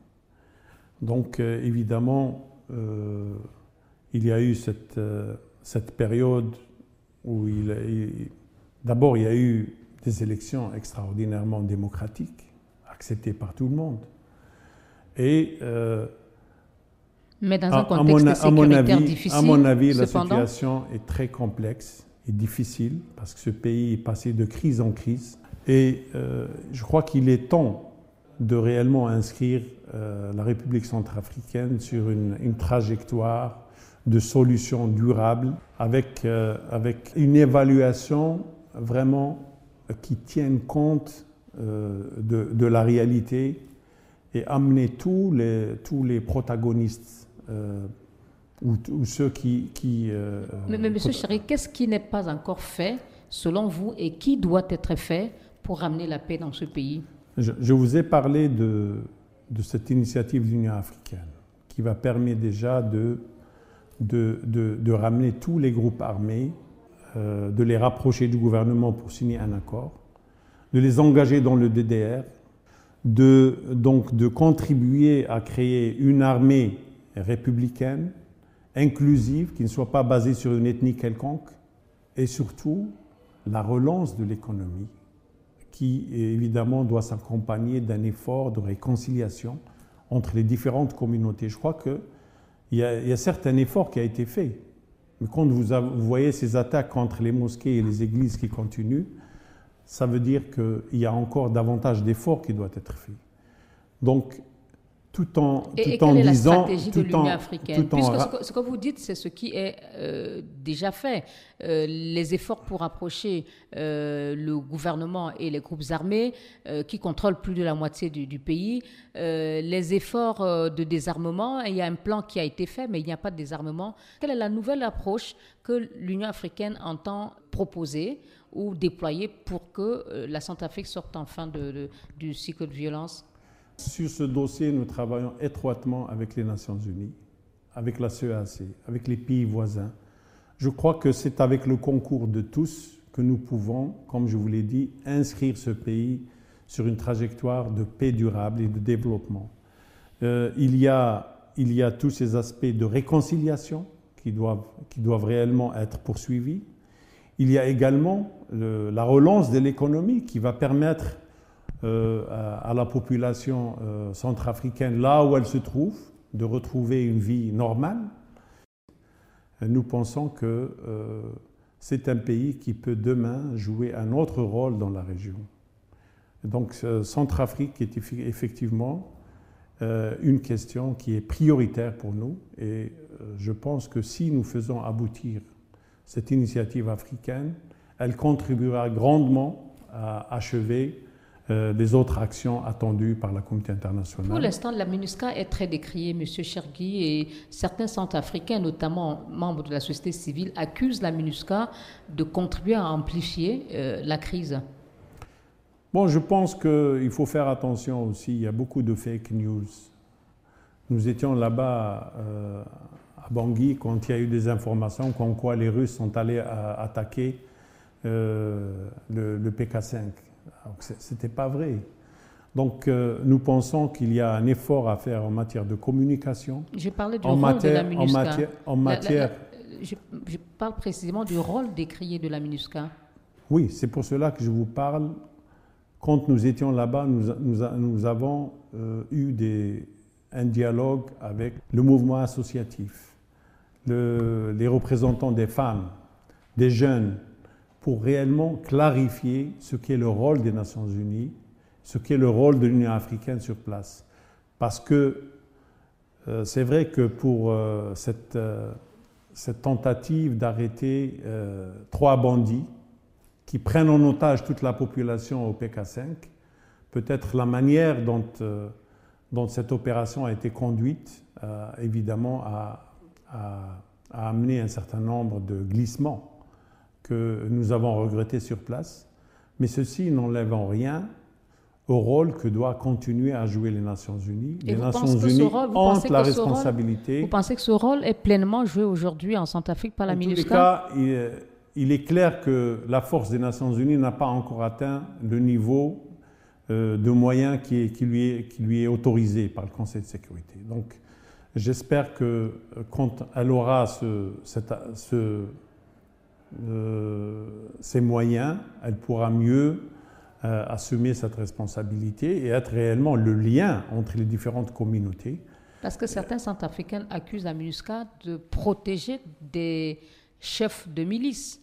Donc euh, évidemment, euh, il y a eu cette, euh, cette période où il, il, d'abord il y a eu des élections extraordinairement démocratiques, acceptées par tout le monde. Et euh, mais dans un à, contexte à mon, sécuritaire à mon avis, difficile. À mon avis, la cependant. situation est très complexe et difficile parce que ce pays est passé de crise en crise. Et euh, je crois qu'il est temps de réellement inscrire euh, la République centrafricaine sur une, une trajectoire de solutions durables avec, euh, avec une évaluation vraiment qui tienne compte euh, de, de la réalité et amener tous les, tous les protagonistes euh, ou, ou ceux qui... qui euh, mais, mais M. Chergui, qu'est-ce qui n'est pas encore fait selon vous et qui doit être fait pour ramener la paix dans ce pays? Je, je vous ai parlé de, de cette initiative de l'Union africaine qui va permettre déjà de, de, de, de ramener tous les groupes armés, euh, de les rapprocher du gouvernement pour signer un accord, de les engager dans le D D R, de, donc de contribuer à créer une armée républicaine, inclusive, qui ne soit pas basée sur une ethnie quelconque, et surtout la relance de l'économie, qui évidemment doit s'accompagner d'un effort de réconciliation entre les différentes communautés. Je crois qu'il y, y a certes un effort qui a été fait, mais quand vous, avez, vous voyez ces attaques contre les mosquées et les églises qui continuent, ça veut dire qu'il y a encore davantage d'efforts qui doivent être faits. Donc, tout en, et, tout et en quelle est disant... la stratégie de l'Union africaine? Puisque en... ce, que, ce que vous dites, c'est ce qui est euh, déjà fait. Euh, les efforts pour rapprocher euh, le gouvernement et les groupes armés euh, qui contrôlent plus de la moitié du, du pays, euh, les efforts euh, de désarmement, il y a un plan qui a été fait, mais il n'y a pas de désarmement. Quelle est la nouvelle approche que l'Union africaine entend proposer ou déployer pour que euh, la Centrafrique sorte enfin de, de, du cycle de violence? Sur ce dossier, nous travaillons étroitement avec les Nations Unies, avec la C E A C, avec les pays voisins. Je crois que c'est avec le concours de tous que nous pouvons, comme je vous l'ai dit, inscrire ce pays sur une trajectoire de paix durable et de développement. Euh, il y a, il y a tous ces aspects de réconciliation qui doivent, qui doivent réellement être poursuivis. Il y a également le, la relance de l'économie qui va permettre Euh, à, à la population euh, centrafricaine, là où elle se trouve, de retrouver une vie normale. Et nous pensons que euh, c'est un pays qui peut demain jouer un autre rôle dans la région. Et donc, euh, Centrafrique est effectivement euh, une question qui est prioritaire pour nous. Et euh, je pense que si nous faisons aboutir cette initiative africaine, elle contribuera grandement à achever Euh, des autres actions attendues par la communauté internationale. Pour l'instant, la MINUSCA est très décriée, M. Chergui, et certains Centrafricains, notamment membres de la société civile, accusent la MINUSCA de contribuer à amplifier euh, la crise. Bon, je pense qu'il faut faire attention aussi. Il y a beaucoup de fake news. Nous étions là-bas euh, à Bangui quand il y a eu des informations comme quoi les Russes sont allés à, attaquer euh, le, le P K cinq. Ce n'était pas vrai. Donc, euh, nous pensons qu'il y a un effort à faire en matière de communication. J'ai parlé du en rôle matière, de la MINUSCA. En matière, en matière... La, la, la, je, je parle précisément du rôle décrié de la MINUSCA. Oui, c'est pour cela que je vous parle. Quand nous étions là-bas, nous, nous, nous avons euh, eu des, un dialogue avec le mouvement associatif, le, les représentants des femmes, des jeunes, pour réellement clarifier ce qu'est le rôle des Nations Unies, ce qu'est le rôle de l'Union africaine sur place. Parce que euh, c'est vrai que pour euh, cette, euh, cette tentative d'arrêter euh, trois bandits qui prennent en otage toute la population au P K cinq, peut-être la manière dont, euh, dont cette opération a été conduite, euh, évidemment, a, a, a amené un certain nombre de glissements que nous avons regretté sur place, mais ceci n'enlève en rien au rôle que doit continuer à jouer les Nations Unies. Et les vous Nations pensez que Unies ce rôle- vous ont pensez la que ce rôle- responsabilité. Vous pensez que ce rôle est pleinement joué aujourd'hui en Centrafrique par la En tous les MINUSCA? cas, il, il est clair que la force des Nations Unies n'a pas encore atteint le niveau euh, de moyens qui, est, qui, lui est, qui lui est autorisé par le Conseil de sécurité. Donc, j'espère que euh, quand elle aura ce, cette, ce, euh, ces moyens, elle pourra mieux euh, assumer cette responsabilité et être réellement le lien entre les différentes communautés. Parce que certains Centrafricains accusent la MINUSCA de protéger des chefs de milice.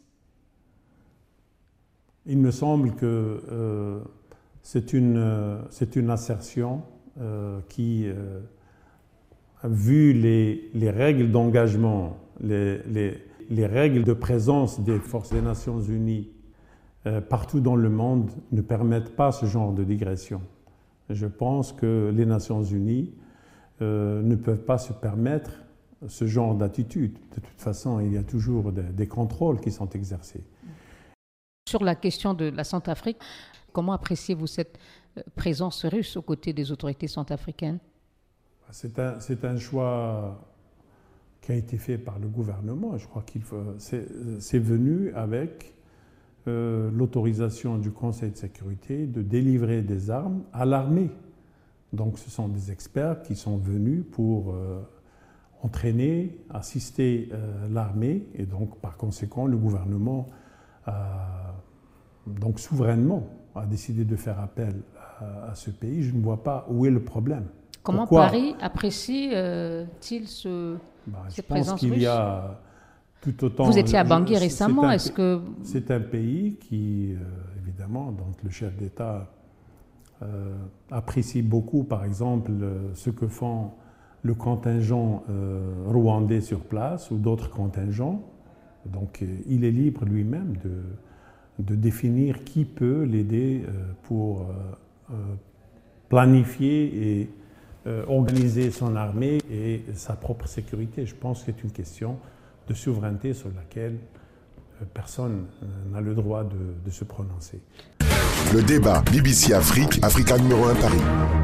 Il me semble que euh, c'est une, euh, c'est une assertion euh, qui, euh, vu les, les règles d'engagement, les, les, les règles de présence des forces des Nations Unies euh, partout dans le monde, ne permettent pas ce genre de digression. Je pense que les Nations Unies euh, ne peuvent pas se permettre ce genre d'attitude. De toute façon, il y a toujours des, des contrôles qui sont exercés. Sur la question de la Centrafrique, comment appréciez-vous cette présence russe aux côtés des autorités centrafricaines? C'est un, c'est un choix qui a été fait par le gouvernement. Je crois qu'il faut, c'est, c'est venu avec euh, l'autorisation du Conseil de sécurité de délivrer des armes à l'armée. Donc ce sont des experts qui sont venus pour euh, entraîner, assister euh, l'armée, et donc par conséquent le gouvernement a, donc souverainement a décidé de faire appel à, à ce pays. Je ne vois pas où est le problème. Comment Pourquoi? Paris apprécie-t-il euh, ce, bah, cette je pense présence qu'il russe? y a tout autant... Vous étiez à je- Bangui c'est récemment, un est-ce pa- que... C'est un pays qui, euh, évidemment, donc le chef d'État euh, apprécie beaucoup, par exemple, euh, ce que font le contingent euh, rwandais sur place ou d'autres contingents. Donc, euh, il est libre lui-même de, de définir qui peut l'aider euh, pour euh, euh, planifier et euh, organiser son armée et sa propre sécurité. Je pense que c'est une question de souveraineté sur laquelle euh, personne euh, n'a le droit de, de se prononcer. Le débat B B C Afrique, Africa numéro un Paris.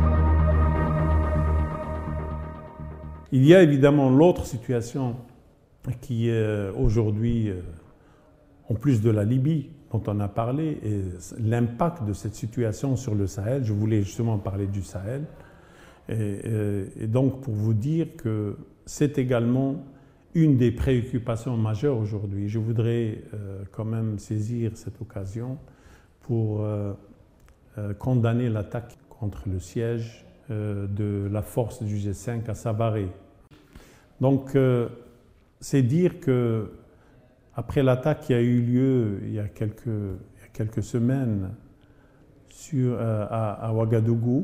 Il y a évidemment l'autre situation qui est euh, aujourd'hui, euh, en plus de la Libye, dont on a parlé, et l'impact de cette situation sur le Sahel. Je voulais justement parler du Sahel. Et, euh, et donc, pour vous dire que c'est également une des préoccupations majeures aujourd'hui. Je voudrais euh, quand même saisir cette occasion pour euh, euh, condamner l'attaque contre le siège euh, de la force du G cinq à Sabaré. Donc, euh, c'est dire que après l'attaque qui a eu lieu il y a quelques, il y a quelques semaines sur, euh, à, à Ouagadougou,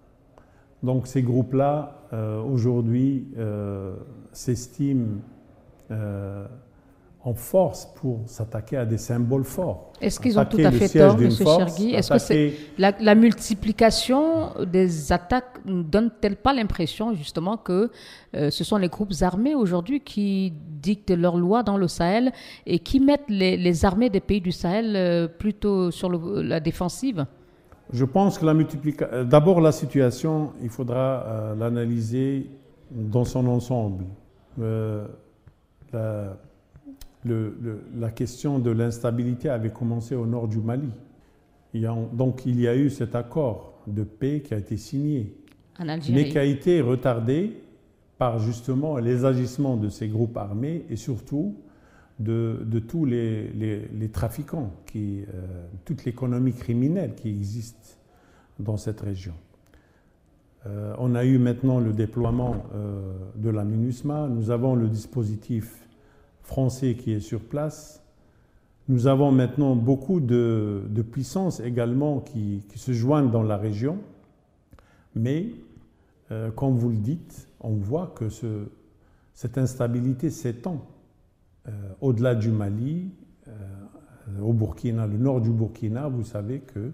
donc ces groupes-là, euh, aujourd'hui, euh, s'estiment euh, en force pour s'attaquer à des symboles forts. Est-ce qu'ils ont tout Attaquer à le fait siège tort, d'une M. force, Chergui? Est-ce que c'est attaquer- la, la multiplication des attaques ne donne-t-elle pas l'impression justement que euh, ce sont les groupes armés aujourd'hui qui dictent leurs lois dans le Sahel et qui mettent les, les armées des pays du Sahel euh, plutôt sur le- la défensive? Je pense que la multiplication... D'abord, la situation, il faudra euh, l'analyser dans son ensemble. Euh, la, le- le- la question de l'instabilité avait commencé au nord du Mali. Il y a- donc, il y a eu cet accord de paix qui a été signé, En mais Algérie. qui a été retardé par justement les agissements de ces groupes armés et surtout de, de tous les, les- les trafiquants, qui, euh, toute l'économie criminelle qui existe dans cette région. Euh, on a eu maintenant le déploiement euh, de la MINUSMA, nous avons le dispositif français qui est sur place, nous avons maintenant beaucoup de, de puissances également qui, qui se joignent dans la région, mais euh, comme vous le dites, on voit que ce, cette instabilité s'étend euh, au-delà du Mali, euh, au Burkina, le nord du Burkina. Vous savez que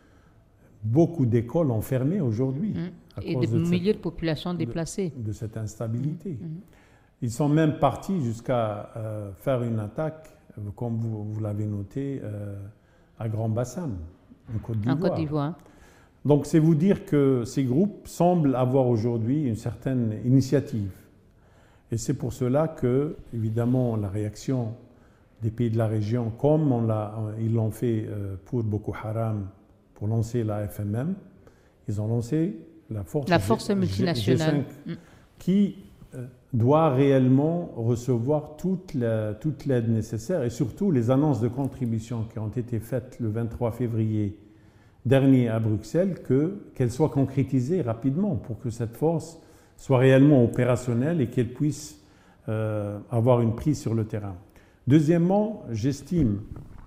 beaucoup d'écoles ont fermé aujourd'hui Mmh. à Et cause des de cette- milliers de populations de- déplacées. de cette instabilité. Mmh. Ils sont même partis jusqu'à euh, faire une attaque comme vous, vous l'avez noté, euh, à Grand Bassam, en Côte d'Ivoire. En Côte d'Ivoire. Donc c'est vous dire que ces groupes semblent avoir aujourd'hui une certaine initiative. Et c'est pour cela que, évidemment, la réaction des pays de la région, comme on l'a, ils l'ont fait pour Boko Haram, pour lancer la F M M, ils ont lancé la force, la force G, multinationale G cinq, qui euh, doit réellement recevoir toute, la, toute l'aide nécessaire et surtout les annonces de contribution qui ont été faites le vingt-trois février dernier à Bruxelles, que, qu'elles soient concrétisées rapidement pour que cette force soit réellement opérationnelle et qu'elle puisse euh, avoir une prise sur le terrain. Deuxièmement, j'estime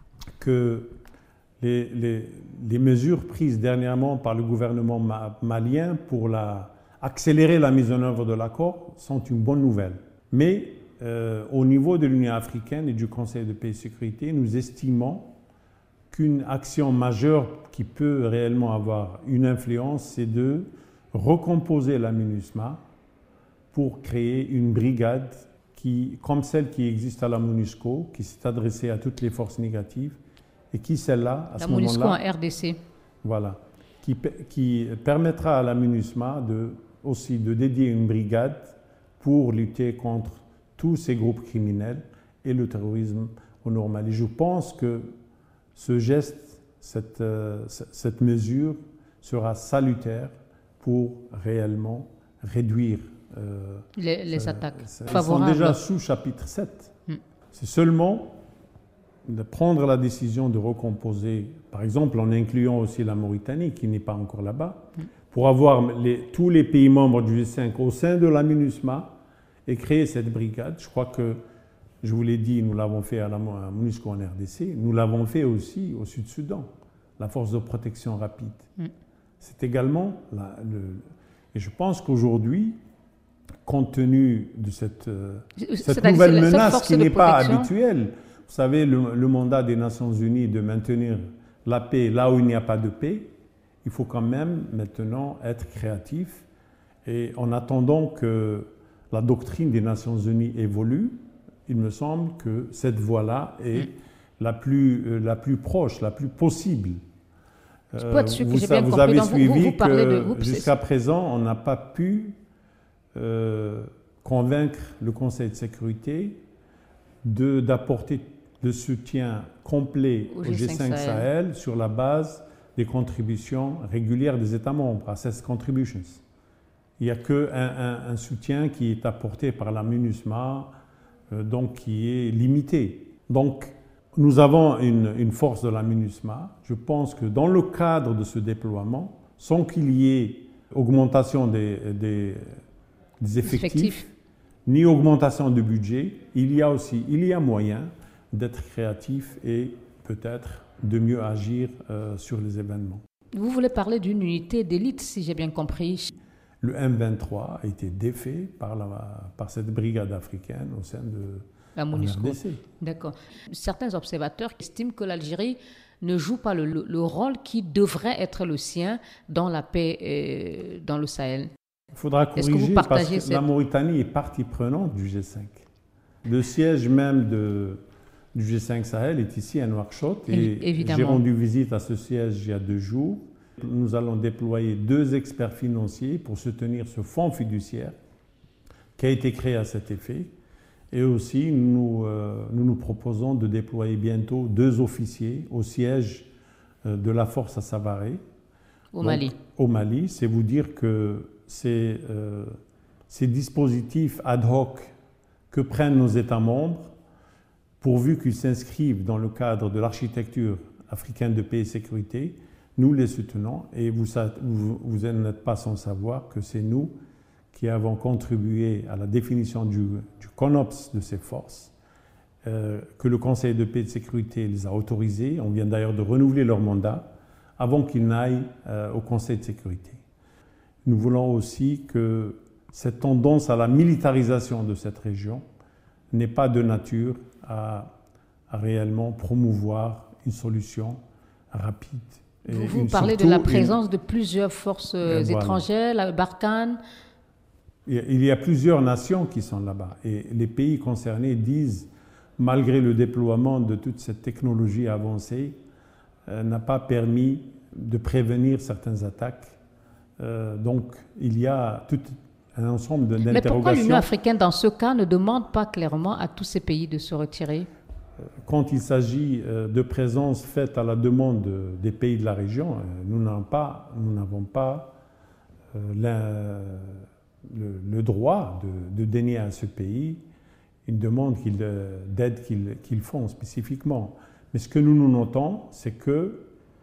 que les, les, les mesures prises dernièrement par le gouvernement ma, malien pour la, accélérer la mise en œuvre de l'accord sont une bonne nouvelle. Mais euh, au niveau de l'Union africaine et du Conseil de paix et sécurité, nous estimons qu'une action majeure qui peut réellement avoir une influence, c'est de recomposer la MINUSMA pour créer une brigade qui, comme celle qui existe à la MONUSCO, qui s'est adressée à toutes les forces négatives, et qui, celle-là, à la ce moment-là... La MONUSCO en R D C. Voilà. Qui, qui permettra à la MINUSMA de, aussi de dédier une brigade pour lutter contre tous ces groupes criminels et le terrorisme au Nord Mali. Je pense que ce geste, cette, euh, cette mesure sera salutaire pour réellement réduire euh, les, les euh, attaques Ils favorables. sont déjà sous chapitre sept. Mm. C'est seulement de prendre la décision de recomposer, par exemple en incluant aussi la Mauritanie, qui n'est pas encore là-bas, mm. pour avoir les, tous les pays membres du G cinq au sein de la MINUSMA et créer cette brigade. Je crois que, je vous l'ai dit, nous l'avons fait à la MONUSCO en R D C, nous l'avons fait aussi au Sud-Soudan, la force de protection rapide. Mm. C'est également, la, le, et je pense qu'aujourd'hui, compte tenu de cette, cette nouvelle menace qui n'est pas habituelle, vous savez, le, le mandat des Nations Unies de maintenir la paix là où il n'y a pas de paix, il faut quand même maintenant être créatif. Et en attendant que la doctrine des Nations Unies évolue, il me semble que cette voie-là est mmh. la, plus, euh, la plus proche, la plus possible. Euh, être sûr que vous, j'ai bien vous compris. avez Donc, suivi vous, vous parlez que de groupes, jusqu'à présent, on n'a pas pu euh, convaincre le Conseil de sécurité de, d'apporter le soutien complet au G cinq Sahel sur la base des contributions régulières des États membres, Access Contributions. Il n'y a qu'un un, un soutien qui est apporté par la MINUSMA, euh, donc qui est limité. Donc, nous avons une, une force de la MINUSMA. Je pense que dans le cadre de ce déploiement, sans qu'il y ait augmentation des, des, des effectifs, effectif. ni augmentation du budget, il y a aussi il y a moyen d'être créatif et peut-être de mieux agir euh, sur les événements. Vous voulez parler d'une unité d'élite, si j'ai bien compris. Le M vingt-trois a été défait par, la, par cette brigade africaine au sein de la MONUSCO. D'accord. Certains observateurs estiment que l'Algérie ne joue pas le, le, le rôle qui devrait être le sien dans la paix euh, dans le Sahel. Il faudra corriger parce que cette... la Mauritanie est partie prenante du G cinq. Le siège même de, du G cinq Sahel est ici à Nouakchott et Évidemment. J'ai rendu visite à ce siège il y a deux jours. Nous allons déployer deux experts financiers pour soutenir ce fonds fiduciaire qui a été créé à cet effet. Et aussi, nous, euh, nous nous proposons de déployer bientôt deux officiers au siège euh, de la force à Savaré. Au Mali. Donc, au Mali, c'est vous dire que ces, euh, ces dispositifs ad hoc que prennent nos États membres, pourvu qu'ils s'inscrivent dans le cadre de l'architecture africaine de paix et sécurité, nous les soutenons et vous, vous, vous n'êtes pas sans savoir que c'est nous qui avons contribué à la définition du, du CONOPS de ces forces, euh, que le Conseil de paix et de sécurité les a autorisés. On vient d'ailleurs de renouveler leur mandat avant qu'ils n'aillent euh, au Conseil de sécurité. Nous voulons aussi que cette tendance à la militarisation de cette région n'est pas de nature à, à réellement promouvoir une solution rapide. Et vous vous parlez de la présence une... de plusieurs forces euh, étrangères, voilà. la Barkhane. Il y a plusieurs nations qui sont là-bas et les pays concernés disent malgré le déploiement de toute cette technologie avancée, euh, n'a pas permis de prévenir certaines attaques. Euh, donc, il y a tout un ensemble d'interrogations. Mais pourquoi l'Union africaine, dans ce cas, ne demande pas clairement à tous ces pays de se retirer? Quand il s'agit de présence faite à la demande des pays de la région, nous n'avons pas, nous n'avons pas le, le droit de, de donner à ce pays une demande d'aide qu'ils qu'ils font spécifiquement. Mais ce que nous nous notons, c'est que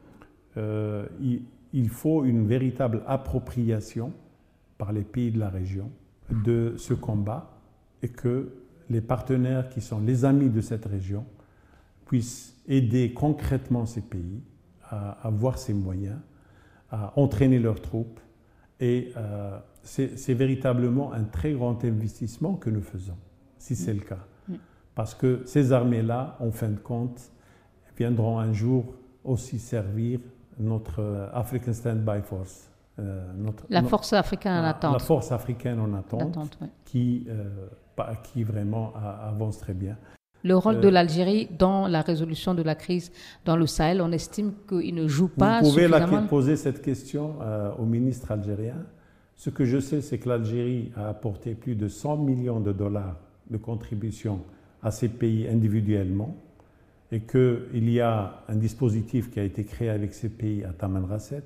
euh, il, il faut une véritable appropriation par les pays de la région de ce combat et que les partenaires qui sont les amis de cette région puissent aider concrètement ces pays à avoir ces moyens, à entraîner leurs troupes. Et euh, c'est véritablement un très grand investissement que nous faisons, si c'est le cas. Parce que ces armées-là, en fin de compte, viendront un jour aussi servir notre African Standby Force. Euh, notre, la force africaine en attente. La force africaine en attente, attente oui. qui, euh, qui vraiment avance très bien. Le rôle euh, de l'Algérie dans la résolution de la crise dans le Sahel, on estime qu'il ne joue pas vous pouvez suffisamment... la, poser cette question euh, au ministre algérien. Ce que je sais, c'est que l'Algérie a apporté plus de cent millions de dollars de contribution à ces pays individuellement et qu'il y a un dispositif qui a été créé avec ces pays à Tamanrasset,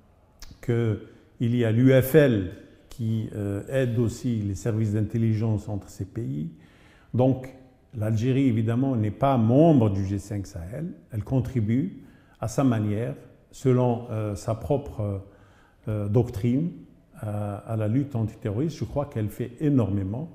qu'il y a l'U F L qui euh, aide aussi les services d'intelligence entre ces pays. Donc, l'Algérie, évidemment, n'est pas membre du G cinq Sahel. Elle contribue à sa manière, selon euh, sa propre euh, doctrine, à, à la lutte antiterroriste. Je crois qu'elle fait énormément,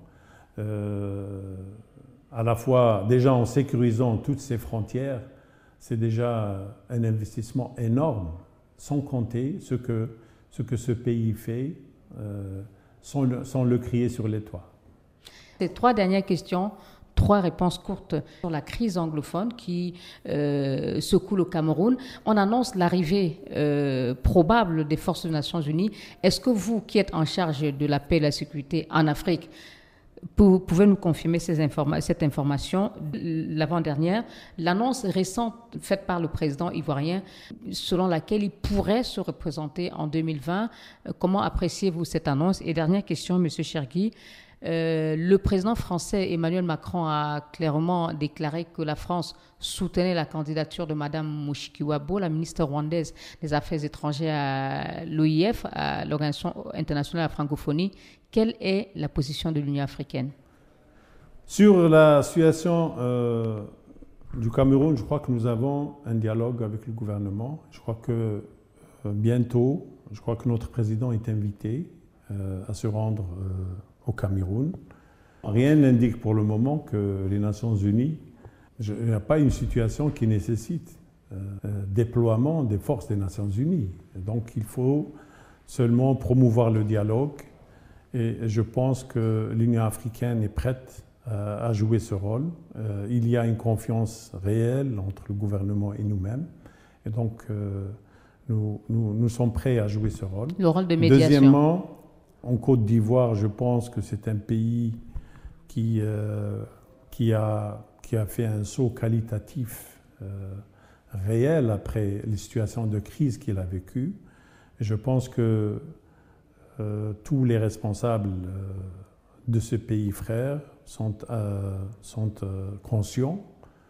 euh, à la fois déjà en sécurisant toutes ses frontières. C'est déjà un investissement énorme, sans compter ce que ce, que ce pays fait, euh, sans, le, sans le crier sur les toits. Ces trois dernières questions. Trois réponses courtes sur la crise anglophone qui euh, secoue le Cameroun. On annonce l'arrivée euh, probable des forces des Nations Unies. Est-ce que vous, qui êtes en charge de la paix et de la sécurité en Afrique, pouvez nous confirmer ces informa- cette information? L'avant-dernière, l'annonce récente faite par le président ivoirien, selon laquelle il pourrait se représenter en deux mille vingt. Comment appréciez-vous cette annonce? Et dernière question, M. Chergui. Euh, le président français Emmanuel Macron a clairement déclaré que la France soutenait la candidature de Mme Mushikiwabo, la ministre rwandaise des Affaires étrangères à l'O I F, à l'Organisation internationale de la francophonie. Quelle est la position de l'Union africaine? Sur la situation euh, du Cameroun, je crois que nous avons un dialogue avec le gouvernement. Je crois que euh, bientôt, je crois que notre président est invité euh, à se rendre euh, au Cameroun. Rien n'indique pour le moment que les Nations Unies, il n'y a pas une situation qui nécessite euh, euh, déploiement des forces des Nations Unies. Donc il faut seulement promouvoir le dialogue et je pense que l'Union africaine est prête euh, à jouer ce rôle. Euh, il y a une confiance réelle entre le gouvernement et nous-mêmes et donc euh, nous, nous, nous sommes prêts à jouer ce rôle. Le rôle de médiation. Deuxièmement, en Côte d'Ivoire, je pense que c'est un pays qui, euh, qui, a, qui a fait un saut qualitatif euh, réel après les situations de crise qu'il a vécues. Et je pense que euh, tous les responsables euh, de ce pays frère sont, euh, sont euh, conscients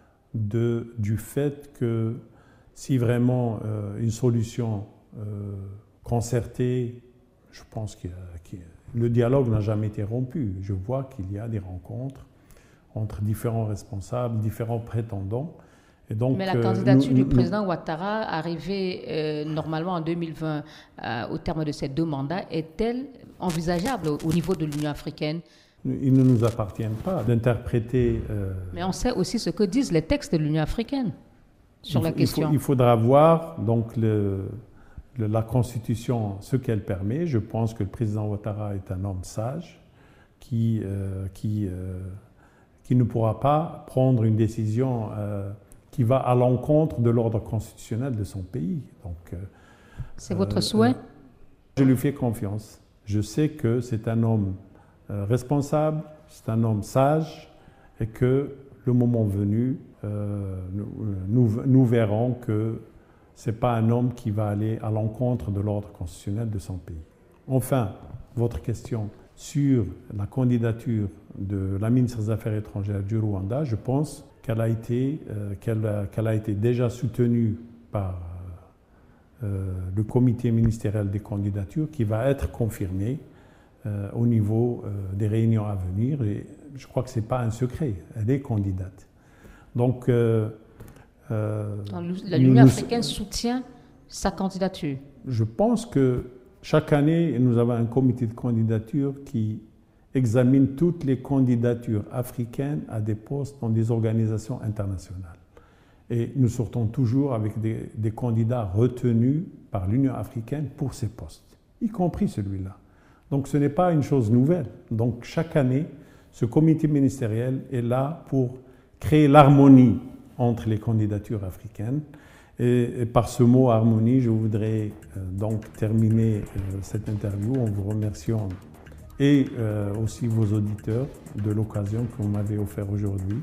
de, du fait que si vraiment euh, une solution euh, concertée, je pense que le dialogue n'a jamais été rompu. Je vois qu'il y a des rencontres entre différents responsables, différents prétendants. Et donc, mais la candidature euh, nous, du président Ouattara, arrivée euh, normalement en deux mille vingt euh, au terme de ces deux mandats, est-elle envisageable au, au niveau de l'Union africaine? Il ne nous appartient pas d'interpréter... Euh, mais on sait aussi ce que disent les textes de l'Union africaine sur il, la question. Il, faut, il faudra voir donc le... la Constitution, ce qu'elle permet. Je pense que le président Ouattara est un homme sage qui, euh, qui, euh, qui ne pourra pas prendre une décision euh, qui va à l'encontre de l'ordre constitutionnel de son pays. Donc, euh, c'est votre euh, souhait? Je lui fais confiance. Je sais que c'est un homme euh, responsable, c'est un homme sage et que le moment venu, euh, nous, nous, nous verrons que ce n'est pas un homme qui va aller à l'encontre de l'ordre constitutionnel de son pays. Enfin, votre question sur la candidature de la ministre des Affaires étrangères du Rwanda, je pense qu'elle a été, euh, qu'elle a, qu'elle a été déjà soutenue par euh, le comité ministériel des candidatures qui va être confirmé euh, au niveau euh, des réunions à venir. Et je crois que ce n'est pas un secret, elle est candidate. Donc, euh, euh, l'Union africaine soutient sa candidature. Je pense que chaque année, nous avons un comité de candidature qui examine toutes les candidatures africaines à des postes dans des organisations internationales. Et nous sortons toujours avec des, des candidats retenus par l'Union africaine pour ces postes, y compris celui-là. Donc ce n'est pas une chose nouvelle. Donc chaque année, ce comité ministériel est là pour créer l'harmonie entre les candidatures africaines. Et, et par ce mot harmonie, je voudrais euh, donc terminer euh, cette interview en vous remerciant et euh, aussi vos auditeurs de l'occasion que vous m'avez offert aujourd'hui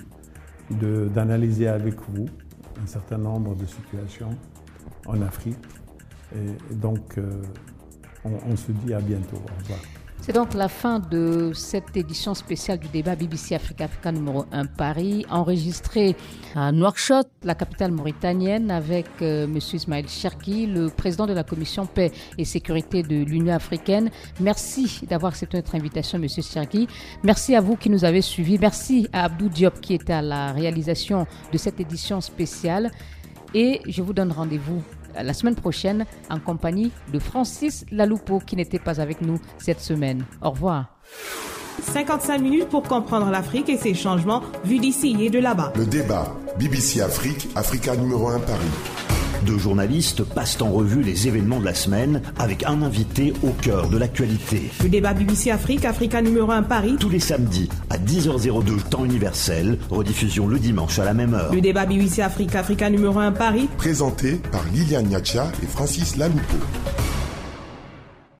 de, d'analyser avec vous un certain nombre de situations en Afrique. Et, et donc, euh, on, on se dit à bientôt. Au revoir. C'est donc la fin de cette édition spéciale du débat B B C Afrique Africa numéro un Paris, enregistré à Nouakchott, la capitale mauritanienne, avec euh, M. Ismaël Cherki, le président de la commission paix et sécurité de l'Union africaine. Merci d'avoir accepté notre invitation, M. Cherki. Merci à vous qui nous avez suivis. Merci à Abdou Diop qui était à la réalisation de cette édition spéciale. Et je vous donne rendez-vous la semaine prochaine en compagnie de Francis Laloupo qui n'était pas avec nous cette semaine. Au revoir. cinquante-cinq minutes pour comprendre l'Afrique et ses changements vus d'ici et de là-bas. Le débat B B C Afrique, Africa numéro un Paris. Deux journalistes passent en revue les événements de la semaine avec un invité au cœur de l'actualité. Le débat B B C Afrique, Africa numéro un Paris. Tous les samedis à dix heures zéro deux temps universel, rediffusion le dimanche à la même heure. Le débat B B C Afrique, Africa numéro un Paris. Présenté par Liliane Niacha et Francis Laloupo.